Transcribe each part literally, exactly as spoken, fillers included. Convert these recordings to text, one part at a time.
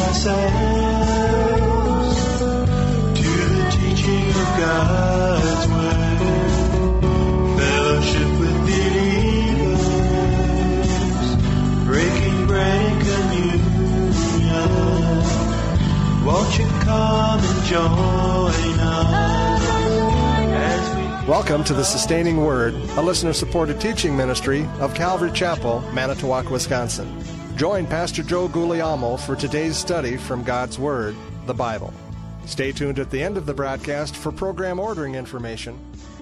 ourselves to the teaching of God's word. Fellowship with believers, breaking bread and communion. Won't you come and join us as we... Welcome to the Sustaining Word, a listener-supported teaching ministry of Calvary Chapel, Manitowoc, Wisconsin. Join Pastor Joe Guglielmo for today's study from God's Word, the Bible. Stay tuned at the end of the broadcast for program ordering information.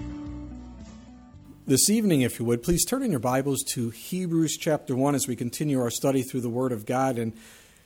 This evening, if you would, please turn in your Bibles to Hebrews chapter one as we continue our study through the Word of God. And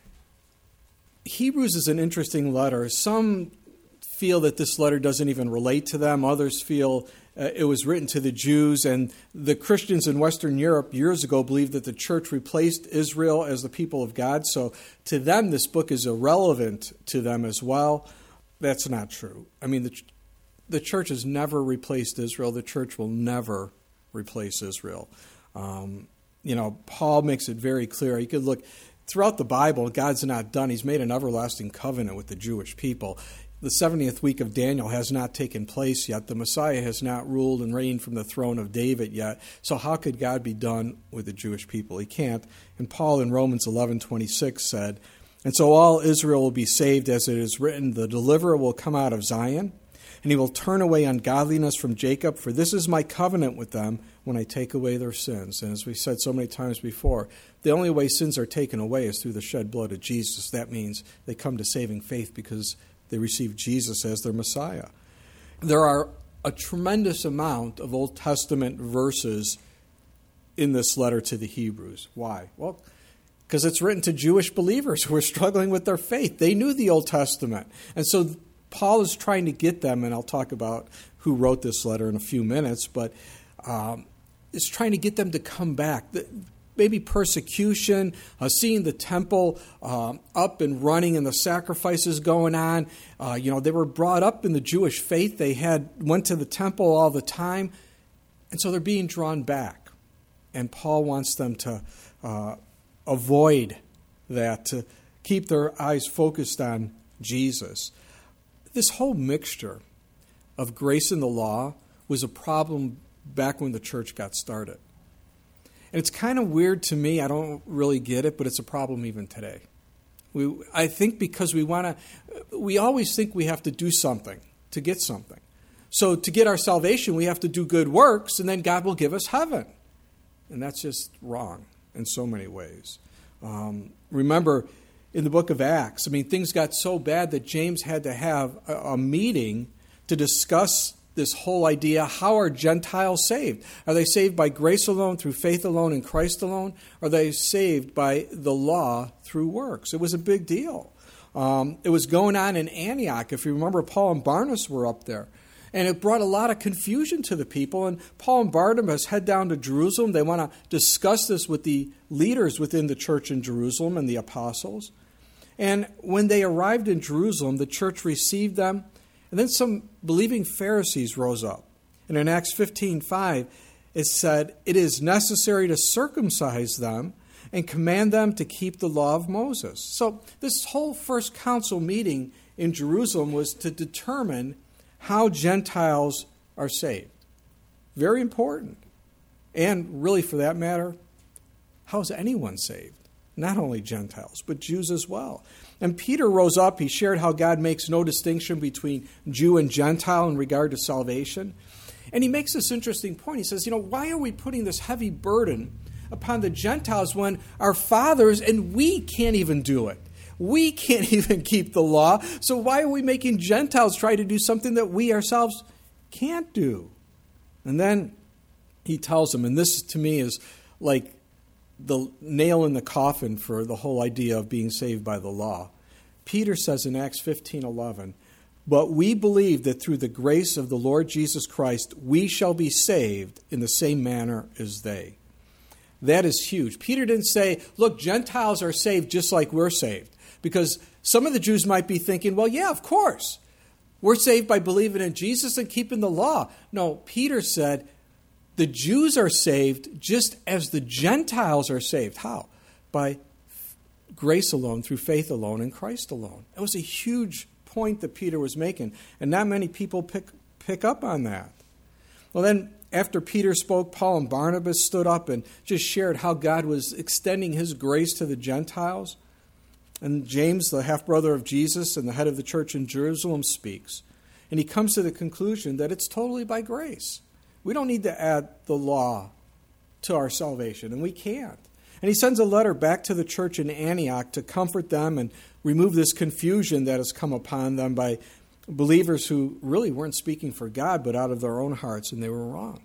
Hebrews is an interesting letter. Some feel that this letter doesn't even relate to them. Others feel uh, it was written to the Jews. And the Christians in Western Europe years ago believed that the church replaced Israel as the people of God. So to them, this book is irrelevant to them as well. That's not true. I mean, the, the church has never replaced Israel. The church will never replace Israel. Um, you know, Paul makes it very clear. You could look throughout the Bible, God's not done. He's made an everlasting covenant with the Jewish people. The seventieth week of Daniel has not taken place yet. The Messiah has not ruled and reigned from the throne of David yet. So how could God be done with the Jewish people? He can't. And Paul in Romans eleven twenty-six said, "And so all Israel will be saved, as it is written, the deliverer will come out of Zion, and he will turn away ungodliness from Jacob, for this is my covenant with them when I take away their sins." And as we said so many times before, the only way sins are taken away is through the shed blood of Jesus. That means they come to saving faith because they receive Jesus as their Messiah. There are a tremendous amount of Old Testament verses in this letter to the Hebrews. Why? Well, because it's written to Jewish believers who are struggling with their faith. They knew the Old Testament. And so Paul is trying to get them, and I'll talk about who wrote this letter in a few minutes, but um, is trying to get them to come back. Maybe persecution, uh, seeing the temple uh, up and running and the sacrifices going on. Uh, you know, they were brought up in the Jewish faith. They had went to the temple all the time. And so they're being drawn back. And Paul wants them to uh, avoid that, to keep their eyes focused on Jesus. This whole mixture of grace and the law was a problem back when the church got started. And it's kind of weird to me. I don't really get it, but it's a problem even today. We, I think because we want to, we always think we have to do something to get something. So to get our salvation, we have to do good works, and then God will give us heaven. And that's just wrong in so many ways. Um, remember, in the book of Acts, I mean, things got so bad that James had to have a, a meeting to discuss this whole idea: how are Gentiles saved? Are they saved by grace alone, through faith alone, in Christ alone? Are they saved by the law through works? It was a big deal. Um, it was going on in Antioch. If you remember, Paul and Barnabas were up there. And it brought a lot of confusion to the people. And Paul and Barnabas head down to Jerusalem. They want to discuss this with the leaders within the church in Jerusalem and the apostles. And when they arrived in Jerusalem, the church received them. And then some believing Pharisees rose up. And in Acts fifteen five, it said, "It is necessary to circumcise them and command them to keep the law of Moses." So this whole first council meeting in Jerusalem was to determine how Gentiles are saved. Very important. And really, for that matter, how is anyone saved? Not only Gentiles, but Jews as well. And Peter rose up. He shared how God makes no distinction between Jew and Gentile in regard to salvation. And he makes this interesting point. He says, you know, why are we putting this heavy burden upon the Gentiles when our fathers and we can't even do it? We can't even keep the law. So why are we making Gentiles try to do something that we ourselves can't do? And then he tells them, and this to me is like the nail in the coffin for the whole idea of being saved by the law. Peter says in Acts fifteen eleven, "But we believe that through the grace of the Lord Jesus Christ, we shall be saved in the same manner as they." That is huge. Peter didn't say, look, Gentiles are saved just like we're saved. Because some of the Jews might be thinking, well, yeah, of course. We're saved by believing in Jesus and keeping the law. No, Peter said, the Jews are saved just as the Gentiles are saved. How? By grace alone, through faith alone, in Christ alone. It was a huge point that Peter was making, and not many people pick pick up on that. Well, then, after Peter spoke, Paul and Barnabas stood up and just shared how God was extending his grace to the Gentiles. And James, the half-brother of Jesus and the head of the church in Jerusalem, speaks. And he comes to the conclusion that it's totally by grace. We don't need to add the law to our salvation, and we can't. And he sends a letter back to the church in Antioch to comfort them and remove this confusion that has come upon them by believers who really weren't speaking for God, but out of their own hearts, and they were wrong.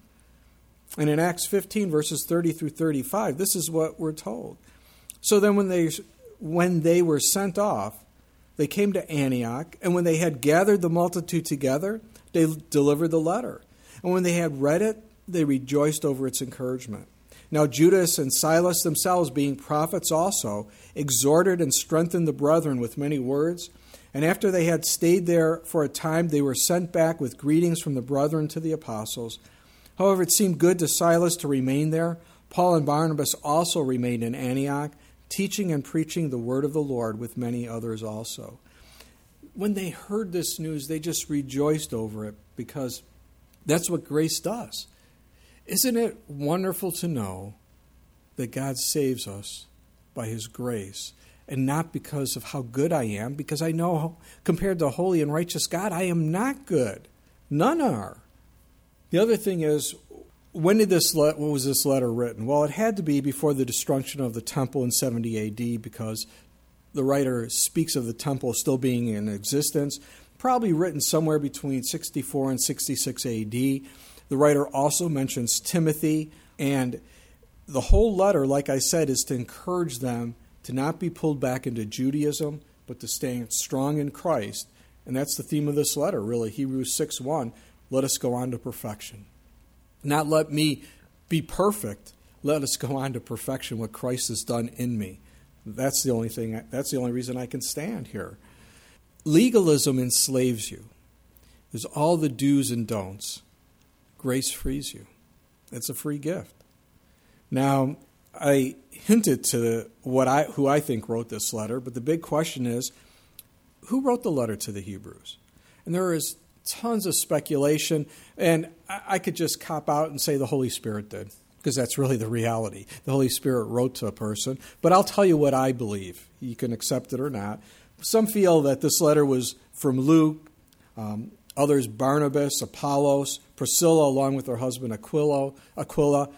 And in Acts fifteen, verses thirty through thirty-five, this is what we're told. So then when they when they were sent off, they came to Antioch, and when they had gathered the multitude together, they delivered the letter. And when they had read it, they rejoiced over its encouragement. Now Judas and Silas themselves, being prophets also, exhorted and strengthened the brethren with many words. And after they had stayed there for a time, they were sent back with greetings from the brethren to the apostles. However, it seemed good to Silas to remain there. Paul and Barnabas also remained in Antioch, teaching and preaching the word of the Lord with many others also. When they heard this news, they just rejoiced over it, because that's what grace does. Isn't it wonderful to know that God saves us by his grace, and not because of how good I am, because I know compared to a holy and righteous God, I am not good. None are. The other thing is, when did this le- what was this letter written? Well, it had to be before the destruction of the temple in seventy A D, because the writer speaks of the temple still being in existence, probably written somewhere between sixty-four and sixty-six A D. The writer also mentions Timothy, and the whole letter, like I said, is to encourage them to not be pulled back into Judaism, but to stay strong in Christ. And that's the theme of this letter, really. Hebrews six one, let us go on to perfection. Not let me be perfect, let us go on to perfection, what Christ has done in me. That's the only thing, that's the only reason I can stand here. Legalism enslaves you. There's all the do's and don'ts. Grace frees you. It's a free gift. Now, I hinted to what I who I think wrote this letter, but the big question is, who wrote the letter to the Hebrews? And there is tons of speculation, and I, I could just cop out and say the Holy Spirit did, because that's really the reality. The Holy Spirit wrote to a person, but I'll tell you what I believe. You can accept it or not. Some feel that this letter was from Luke, um, others Barnabas, Apollos, Priscilla, along with her husband Aquila. Aquila.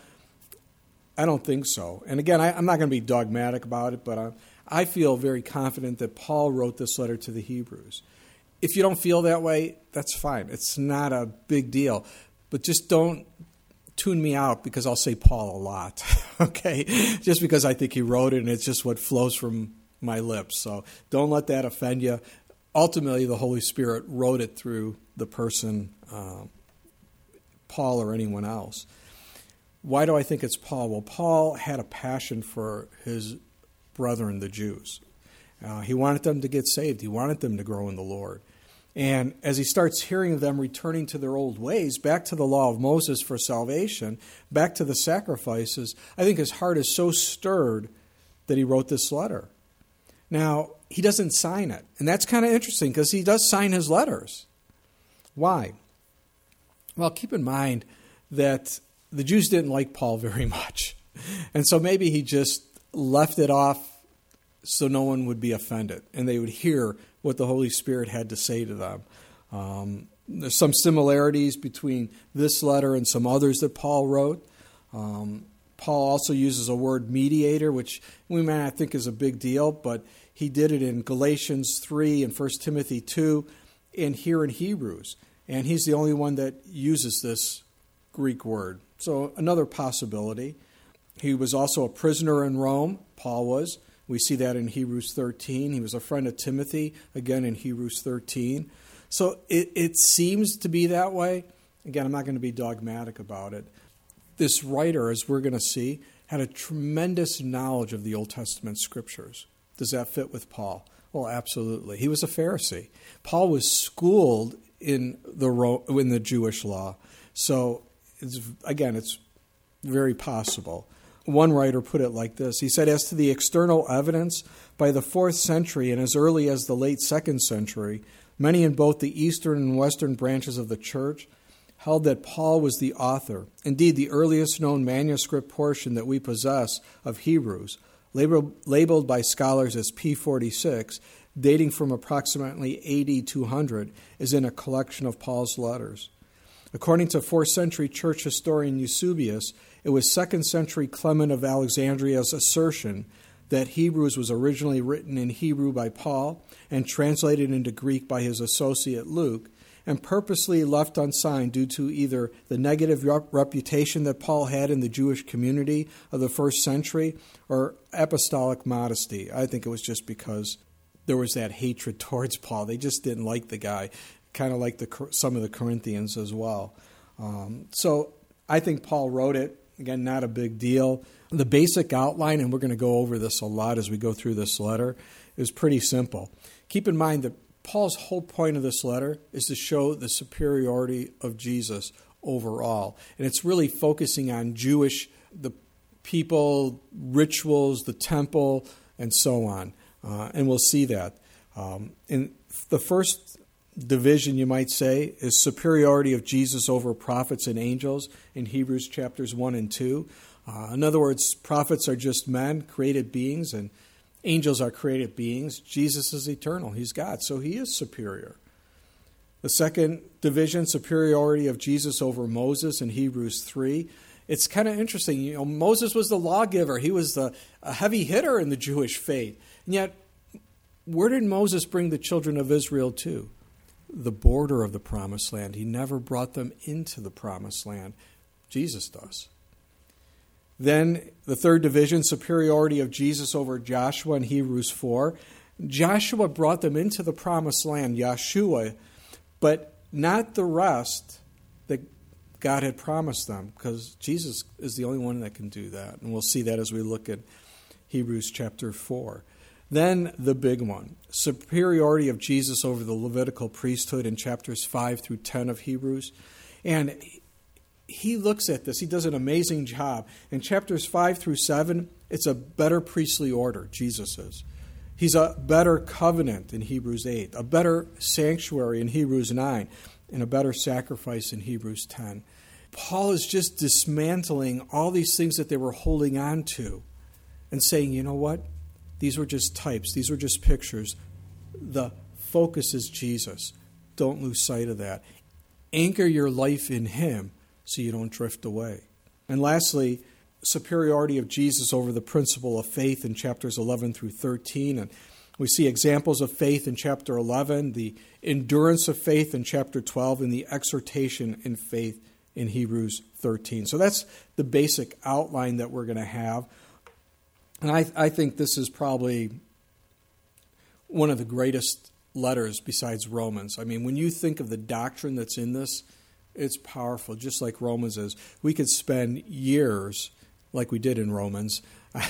I don't think so. And again, I, I'm not going to be dogmatic about it, but I, I feel very confident that Paul wrote this letter to the Hebrews. If you don't feel that way, that's fine. It's not a big deal. But just don't tune me out because I'll say Paul a lot, okay? Just because I think he wrote it and it's just what flows from my lips. So don't let that offend you. Ultimately, the Holy Spirit wrote it through the person, uh, Paul or anyone else. Why do I think it's Paul? Well, Paul had a passion for his brethren, the Jews. Uh, he wanted them to get saved. He wanted them to grow in the Lord. And as he starts hearing of them returning to their old ways, back to the law of Moses for salvation, back to the sacrifices, I think his heart is so stirred that he wrote this letter. Now, he doesn't sign it. And that's kind of interesting because he does sign his letters. Why? Well, keep in mind that the Jews didn't like Paul very much. And so maybe he just left it off so no one would be offended and they would hear what the Holy Spirit had to say to them. Um, there's some similarities between this letter and some others that Paul wrote. Um, Paul also uses a word mediator, which we may not think is a big deal, but he did it in Galatians three and First Timothy two and here in Hebrews. And he's the only one that uses this Greek word. So another possibility. He was also a prisoner in Rome. Paul was. We see that in Hebrews thirteen. He was a friend of Timothy, again in Hebrews thirteen. So it, it seems to be that way. Again, I'm not going to be dogmatic about it. This writer, as we're going to see, had a tremendous knowledge of the Old Testament scriptures. Does that fit with Paul? Well, absolutely. He was a Pharisee. Paul was schooled in the in the Jewish law. So, it's, again, it's very possible. one writer put it like this. He said, as to the external evidence, by the fourth century and as early as the late second century, many in both the eastern and western branches of the church held that Paul was the author. Indeed, the earliest known manuscript portion that we possess of Hebrews, labeled, labeled by scholars as P forty-six, dating from approximately A D two hundred, is in a collection of Paul's letters. According to fourth century church historian Eusebius, it was second century Clement of Alexandria's assertion that Hebrews was originally written in Hebrew by Paul and translated into Greek by his associate Luke, and purposely left unsigned due to either the negative rep- reputation that Paul had in the Jewish community of the first century or apostolic modesty. I think it was just because there was that hatred towards Paul. They just didn't like the guy, kind of like the, some of the Corinthians as well. Um, so I think Paul wrote it. Again, not a big deal. The basic outline, and we're going to go over this a lot as we go through this letter, is pretty simple. Keep in mind that Paul's whole point of this letter is to show the superiority of Jesus overall. And it's really focusing on Jewish, the people, rituals, the temple, and so on. Uh, and we'll see that. Um, in the first division, you might say, is superiority of Jesus over prophets and angels in Hebrews chapters one and two. Uh, in other words, prophets are just men, created beings, and angels are created beings. Jesus is eternal. He's God, so he is superior. The second division, superiority of Jesus over Moses in Hebrews three. It's kind of interesting. You know, Moses was the lawgiver. He was the, a heavy hitter in the Jewish faith. And yet, where did Moses bring the children of Israel to? The border of the promised land. He never brought them into the promised land. Jesus does. Then the third division, superiority of Jesus over Joshua in Hebrews four. Joshua brought them into the promised land, Yeshua, but not the rest that God had promised them, because Jesus is the only one that can do that. And we'll see that as we look at Hebrews chapter four. Then the big one, superiority of Jesus over the Levitical priesthood in chapters five through ten of Hebrews. And he looks at this. He does an amazing job. In chapters five through seven, it's a better priestly order, Jesus is. He's a better covenant in Hebrews eight, a better sanctuary in Hebrews nine, and a better sacrifice in Hebrews ten. Paul is just dismantling all these things that they were holding on to and saying, you know what? These were just types. These were just pictures. The focus is Jesus. Don't lose sight of that. Anchor your life in him so you don't drift away. And lastly, superiority of Jesus over the principle of faith in chapters eleven through thirteen. And we see examples of faith in chapter eleven, the endurance of faith in chapter twelve, and the exhortation in faith in Hebrews thirteen. So that's the basic outline that we're going to have. And I, I think this is probably one of the greatest letters besides Romans. I mean, when you think of the doctrine that's in this, it's powerful, just like Romans is. We could spend years, like we did in Romans,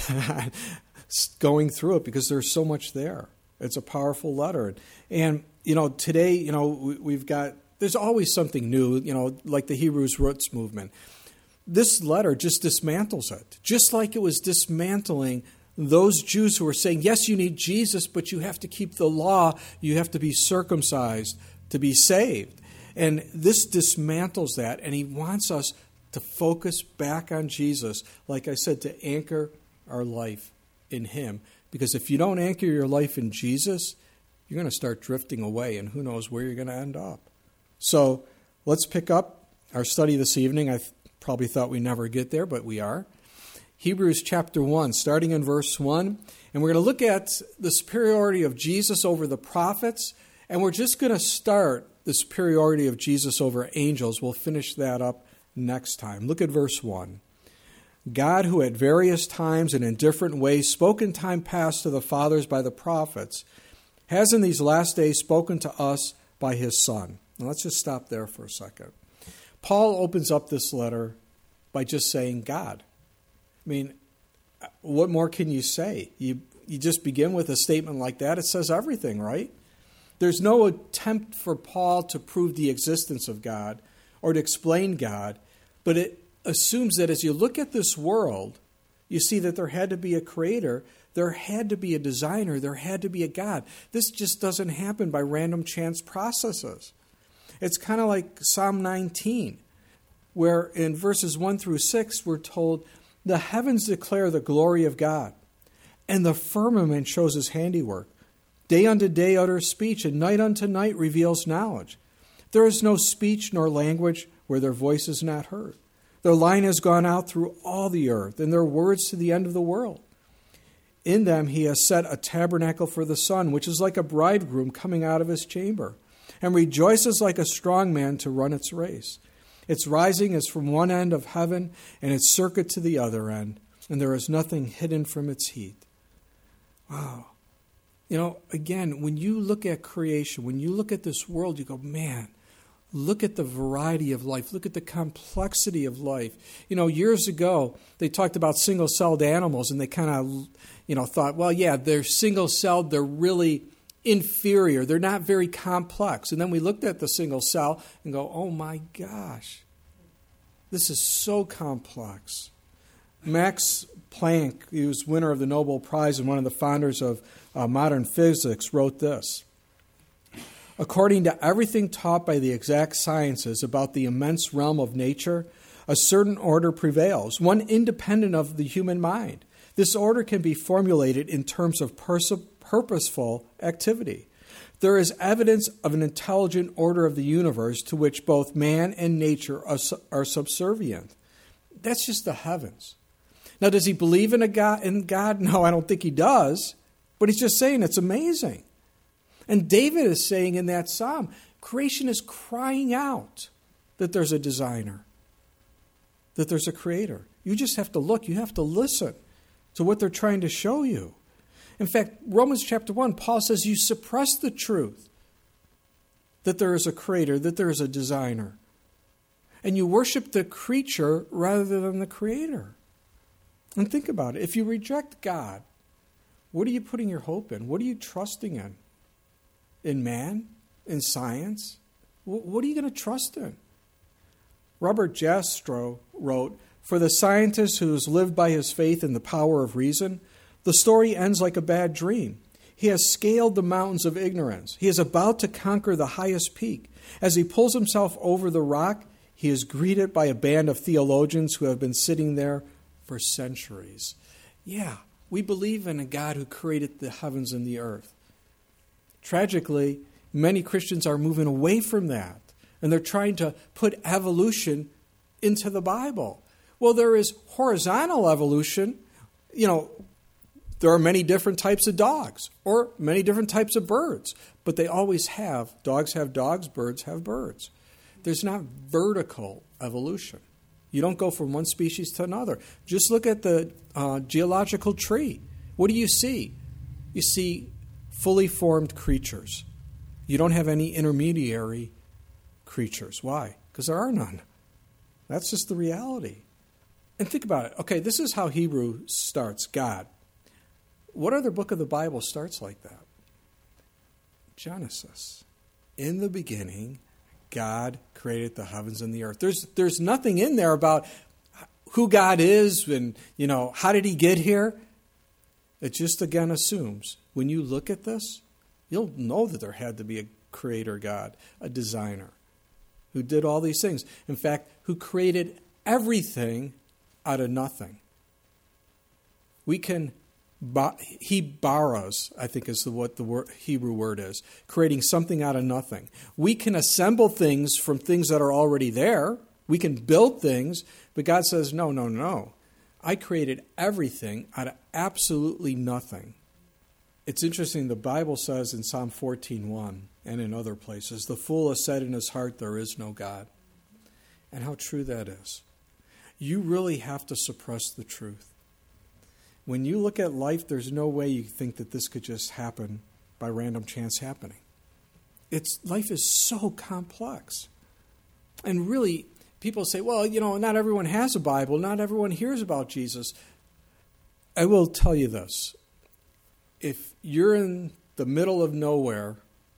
going through it because there's so much there. It's a powerful letter. And, you know, today, you know, we've got, there's always something new, you know, like the Hebrews Roots movement. This letter just dismantles it, just like it was dismantling those Jews who were saying, yes, you need Jesus, but you have to keep the law, you have to be circumcised to be saved. And this dismantles that, and he wants us to focus back on Jesus, like I said, to anchor our life in him. Because if you don't anchor your life in Jesus, you're going to start drifting away, and who knows where you're going to end up. So let's pick up our study this evening. I probably thought we never get there, but we are. Hebrews chapter one, starting in verse one. And we're going to look at the superiority of Jesus over the prophets. And we're just going to start the superiority of Jesus over angels. We'll finish that up next time. Look at verse one. God, who at various times and in different ways spoke in time past to the fathers by the prophets, has in these last days spoken to us by his Son. Now let's just stop there for a second. Paul opens up this letter by just saying God. I mean, what more can you say? You you just begin with a statement like that. It says everything, right? There's no attempt for Paul to prove the existence of God or to explain God, but it assumes that as you look at this world, You see that there had to be a creator, there had to be a designer, there had to be a God. This just doesn't happen by random chance processes. It's kind of like Psalm nineteen, where in verses one through six we're told, the heavens declare the glory of God, and the firmament shows his handiwork. Day unto day utters speech, and night unto night reveals knowledge. There is no speech nor language where their voice is not heard. Their line has gone out through all the earth, and their words to the end of the world. In them he has set a tabernacle for the sun, which is like a bridegroom coming out of his chamber, and rejoices like a strong man to run its race. Its rising is from one end of heaven, and its circuit to the other end, and there is nothing hidden from its heat. Wow. You know, again, when you look at creation, when you look at this world, you go, man, look at the variety of life. Look at the complexity of life. You know, years ago, they talked about single-celled animals, and they kind of, you know, thought, well, yeah, they're single-celled. They're really inferior. They're not very complex. And then we looked at the single cell and go, oh, my gosh, this is so complex. Max Planck, he was winner of the Nobel Prize and one of the founders of uh, modern physics, wrote this. According to everything taught by the exact sciences about the immense realm of nature, a certain order prevails, one independent of the human mind. This order can be formulated in terms of pers- purposeful activity. There is evidence of an intelligent order of the universe to which both man and nature are, su- are subservient. That's just the heavens. Now, does he believe in a God? In God? No, I don't think he does. But he's just saying it's amazing. And David is saying in that psalm, creation is crying out that there's a designer, that there's a creator. You just have to look. You have to listen to what they're trying to show you. In fact, Romans chapter one, Paul says you suppress the truth that there is a creator, that there is a designer. And you worship the creature rather than the creator. And think about it. If you reject God, what are you putting your hope in? What are you trusting in? In man? In science? What are you going to trust in? Robert Jastrow wrote, for the scientist who has lived by his faith in the power of reason, the story ends like a bad dream. He has scaled the mountains of ignorance. He is about to conquer the highest peak. As he pulls himself over the rock, he is greeted by a band of theologians who have been sitting there for centuries. Yeah, we believe in a God who created the heavens and the earth. Tragically, many Christians are moving away from that, and they're trying to put evolution into the Bible. Well, there is horizontal evolution. You know, there are many different types of dogs or many different types of birds, but they always have, dogs have dogs, birds have birds. There's not vertical evolution. You don't go from one species to another. Just look at the uh, geological tree. What do you see? You see fully formed creatures. You don't have any intermediary creatures. Why? Because there are none. That's just the reality. And think about it. Okay, this is how Hebrew starts, God. What other book of the Bible starts like that? Genesis. In the beginning, God created the heavens and the earth. There's there's nothing in there about who God is and, you know, how did he get here? It just again assumes when you look at this, you'll know that there had to be a creator God, a designer, who did all these things. In fact, who created everything out of nothing. We can, he borrows, I think is the, what the word, Hebrew word is, creating something out of nothing. We can assemble things from things that are already there. We can build things, but God says, no, no, no. I created everything out of absolutely nothing. It's interesting, the Bible says in Psalm fourteen one and in other places, the fool has said in his heart, there is no God. And how true that is. You really have to suppress the truth. When you look at life, there's no way you think that this could just happen by random chance happening. It's life is so complex. And really, people say, well, you know, not everyone has a Bible. Not everyone hears about Jesus. I will tell you this. If you're in the middle of nowhere,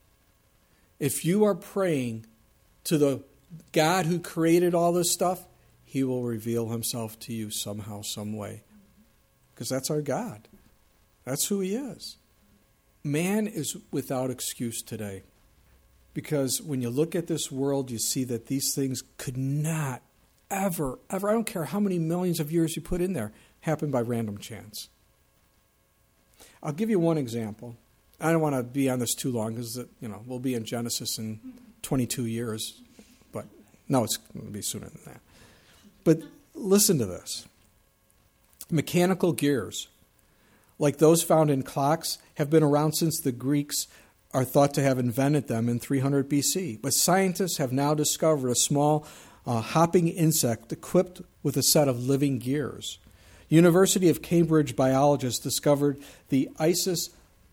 if you are praying to the God who created all this stuff, he will reveal himself to you somehow, some way. because that's our God. That's who he is. Man is without excuse today, because when you look at this world, you see that these things could not ever, ever, I don't care how many millions of years you put in there, happen by random chance. I'll give you one example. I don't want to be on this too long because, you know, we'll be in Genesis in twenty-two years. But no, it's going to be sooner than that. But listen to this. Mechanical gears, like those found in clocks, have been around since the Greeks are thought to have invented them in three hundred B C. But scientists have now discovered a small uh, hopping insect equipped with a set of living gears. University of Cambridge biologists discovered the Isis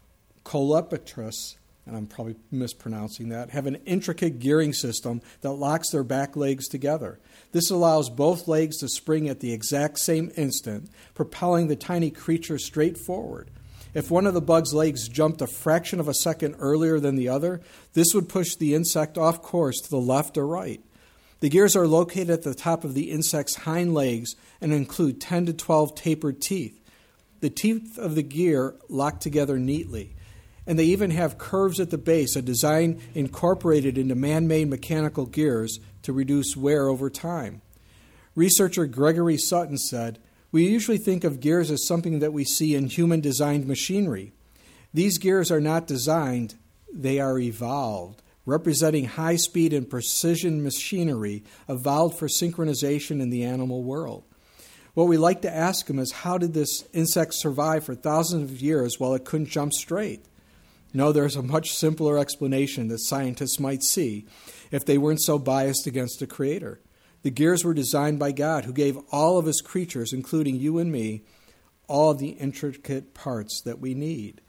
coleoptera, and I'm probably mispronouncing that, have an intricate gearing system that locks their back legs together. This allows both legs to spring at the exact same instant, propelling the tiny creature straight forward. If one of the bug's legs jumped a fraction of a second earlier than the other, this would push the insect off course to the left or right. The gears are located at the top of the insect's hind legs and include ten to twelve tapered teeth. The teeth of the gear lock together neatly, and they even have curves at the base, a design incorporated into man-made mechanical gears to reduce wear over time. Researcher Gregory Sutton said, "We usually think of gears as something that we see in human-designed machinery. These gears are not designed, they are evolved, representing high speed and precision machinery evolved for synchronization in the animal world." What we like to ask him is, how did this insect survive for thousands of years while it couldn't jump straight? No, there's a much simpler explanation that scientists might see if they weren't so biased against the Creator. The gears were designed by God, who gave all of his creatures, including you and me, all of the intricate parts that we need.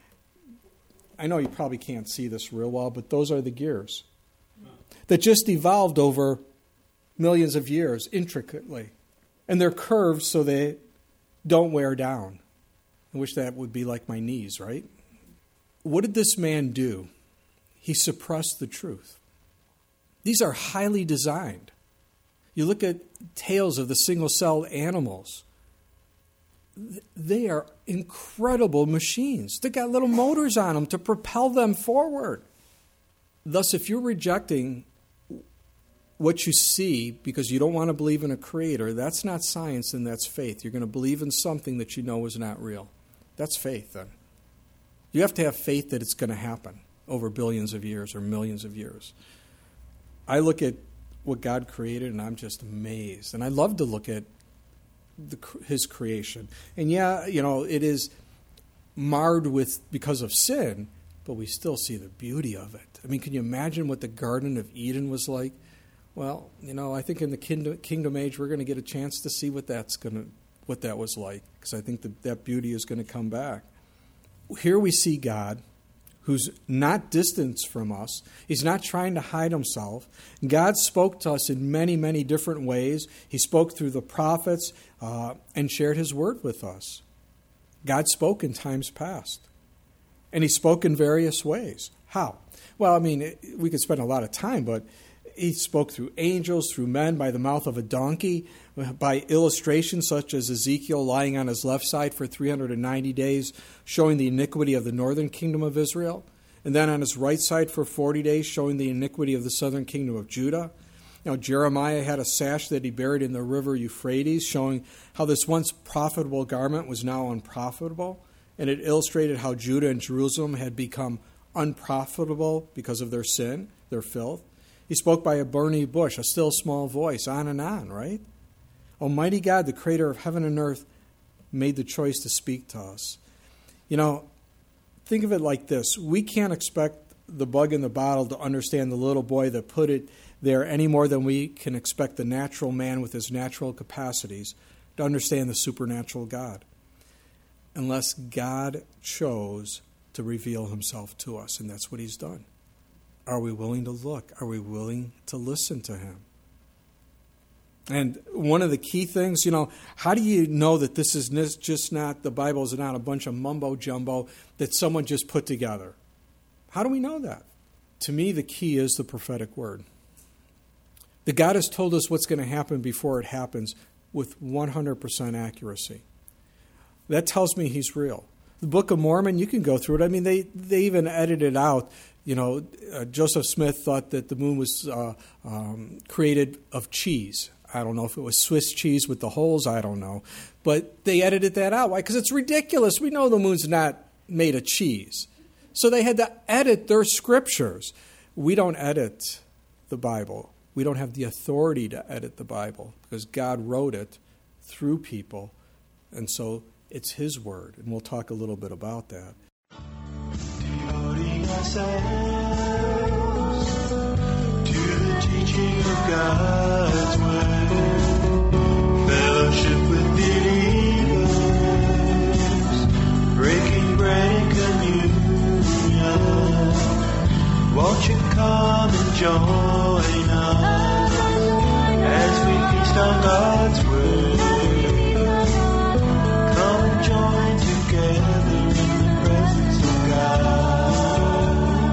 I know you probably can't see this real well, but those are the gears that just evolved over millions of years intricately. And they're curved so they don't wear down. I wish that would be like my knees, right? What did this man do? He suppressed the truth. These are highly designed. You look at tails of the single-celled animals. They are incredible machines. They've got little motors on them to propel them forward. Thus, if you're rejecting what you see because you don't want to believe in a creator, that's not science and that's faith. You're going to believe in something that you know is not real. That's faith then. You have to have faith that it's going to happen over billions of years or millions of years. I look at what God created and I'm just amazed. And I love to look at the, his creation. And yeah, you know, it is marred with because of sin, but we still see the beauty of it. I mean, can you imagine what the Garden of Eden was like? Well, you know, I think in the kingdom, kingdom age we're going to get a chance to see what that's going to, what that was like, because I think that, that beauty is going to come back. Here we see God, who's not distant from us. He's not trying to hide himself. God spoke to us in many, many different ways. He spoke through the prophets uh, and shared his word with us. God spoke in times past. And he spoke in various ways. How? Well, I mean, it, we could spend a lot of time, but he spoke through angels, through men, by the mouth of a donkey, by illustrations such as Ezekiel lying on his left side for three hundred ninety days, showing the iniquity of the northern kingdom of Israel, and then on his right side for forty days, showing the iniquity of the southern kingdom of Judah. Now, Jeremiah had a sash that he buried in the river Euphrates, showing how this once profitable garment was now unprofitable, and it illustrated how Judah and Jerusalem had become unprofitable because of their sin, their filth. He spoke by a burning bush, a still small voice, on and on, right? Almighty God, the creator of heaven and earth, made the choice to speak to us. You know, think of it like this. We can't expect the bug in the bottle to understand the little boy that put it there any more than we can expect the natural man with his natural capacities to understand the supernatural God, unless God chose to reveal himself to us, and that's what he's done. Are we willing to look? Are we willing to listen to him? And one of the key things, you know, how do you know that this is just not, the Bible is not a bunch of mumbo-jumbo that someone just put together? How do we know that? To me, the key is the prophetic word. That God has told us what's going to happen before it happens with one hundred percent accuracy. that tells me he's real. The Book of Mormon, you can go through it. I mean, they, they even edited out, you know, uh, Joseph Smith thought that the moon was uh, um, created of cheese. I don't know if it was Swiss cheese with the holes, I don't know. But they edited that out. Why? Because it's ridiculous. We know the moon's not made of cheese. So they had to edit their scriptures. We don't edit the Bible. We don't have the authority to edit the Bible because God wrote it through people. And so it's His word, and we'll talk a little bit about that. Devoting ourselves to the teaching of God's word, fellowship with believers, breaking bread and communion. Won't you come and join us as we feast on God's word? Join together in the presence of God.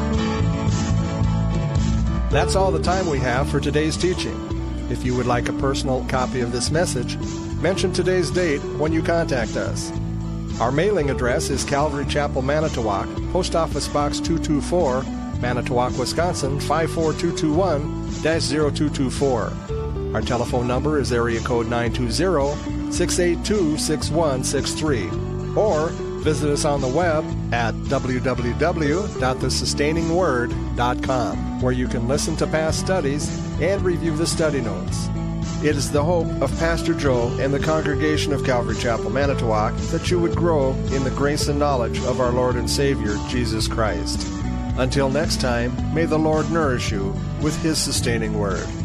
That's all the time we have for today's teaching. If you would like a personal copy of this message, mention today's date when you contact us. Our mailing address is Calvary Chapel, Manitowoc, Post Office Box two two four, Manitowoc, Wisconsin five four two two one dash zero two two four. Our telephone number is area code nine two zero, six eight two, six one six three. Or visit us on the web at w w w dot the sustaining word dot com, where you can listen to past studies and review the study notes. It is the hope of Pastor Joe and the congregation of Calvary Chapel, Manitowoc, that you would grow in the grace and knowledge of our Lord and Savior, Jesus Christ. Until next time, may the Lord nourish you with His sustaining word.